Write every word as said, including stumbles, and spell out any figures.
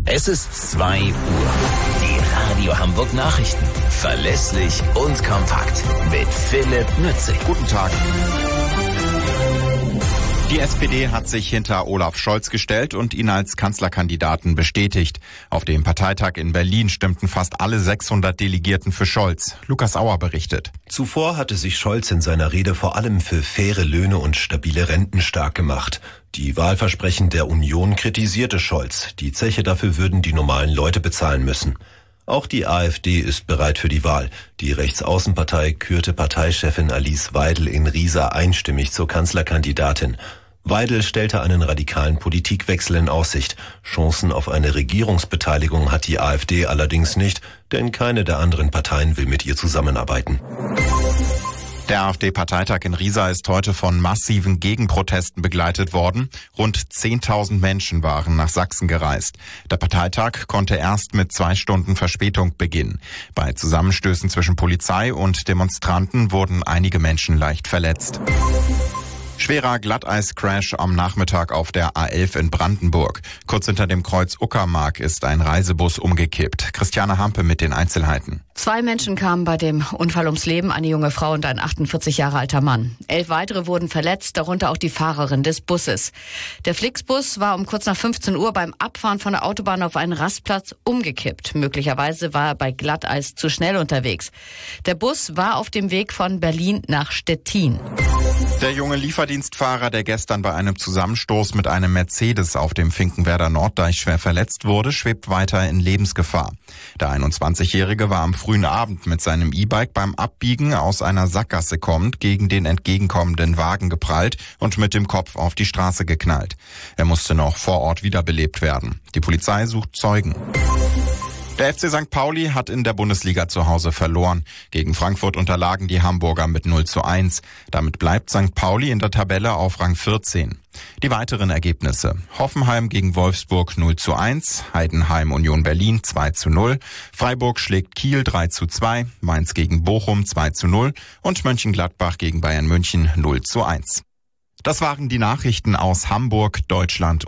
Es ist zwei Uhr. Die Radio Hamburg Nachrichten. Verlässlich und kompakt. Mit Philipp Nützig. Guten Tag. Die S P D hat sich hinter Olaf Scholz gestellt und ihn als Kanzlerkandidaten bestätigt. Auf dem Parteitag in Berlin stimmten fast alle sechshundert Delegierten für Scholz. Lukas Auer berichtet. Zuvor hatte sich Scholz in seiner Rede vor allem für faire Löhne und stabile Renten stark gemacht. Die Wahlversprechen der Union kritisierte Scholz. Die Zeche dafür würden die normalen Leute bezahlen müssen. Auch die AfD ist bereit für die Wahl. Die Rechtsaußenpartei kürte Parteichefin Alice Weidel in Riesa einstimmig zur Kanzlerkandidatin. Weidel stellte einen radikalen Politikwechsel in Aussicht. Chancen auf eine Regierungsbeteiligung hat die AfD allerdings nicht, denn keine der anderen Parteien will mit ihr zusammenarbeiten. Der AfD-Parteitag in Riesa ist heute von massiven Gegenprotesten begleitet worden. Rund zehntausend Menschen waren nach Sachsen gereist. Der Parteitag konnte erst mit zwei Stunden Verspätung beginnen. Bei Zusammenstößen zwischen Polizei und Demonstranten wurden einige Menschen leicht verletzt. Schwerer Glatteiscrash am Nachmittag auf der A elf in Brandenburg. Kurz hinter dem Kreuz Uckermark ist ein Reisebus umgekippt. Christiane Hampe mit den Einzelheiten. Zwei Menschen kamen bei dem Unfall ums Leben, eine junge Frau und ein achtundvierzig Jahre alter Mann. Elf weitere wurden verletzt, darunter auch die Fahrerin des Busses. Der Flixbus war um kurz nach fünfzehn Uhr beim Abfahren von der Autobahn auf einen Rastplatz umgekippt. Möglicherweise war er bei Glatteis zu schnell unterwegs. Der Bus war auf dem Weg von Berlin nach Stettin. Der junge Lieferdienstfahrer, der gestern bei einem Zusammenstoß mit einem Mercedes auf dem Finkenwerder Norddeich schwer verletzt wurde, schwebt weiter in Lebensgefahr. Der einundzwanzigjährige war am frühen Abend mit seinem E-Bike beim Abbiegen aus einer Sackgasse kommend gegen den entgegenkommenden Wagen geprallt und mit dem Kopf auf die Straße geknallt. Er musste noch vor Ort wiederbelebt werden. Die Polizei sucht Zeugen. Der F C Sankt Pauli hat in der Bundesliga zu Hause verloren. Gegen Frankfurt unterlagen die Hamburger mit null zu eins. Damit bleibt Sankt Pauli in der Tabelle auf Rang vierzehn. Die weiteren Ergebnisse: Hoffenheim gegen Wolfsburg null zu eins, Heidenheim Union Berlin zwei zu null, Freiburg schlägt Kiel drei zu zwei, Mainz gegen Bochum zwei zu null und Mönchengladbach gegen Bayern München null zu eins. Das waren die Nachrichten aus Hamburg, Deutschland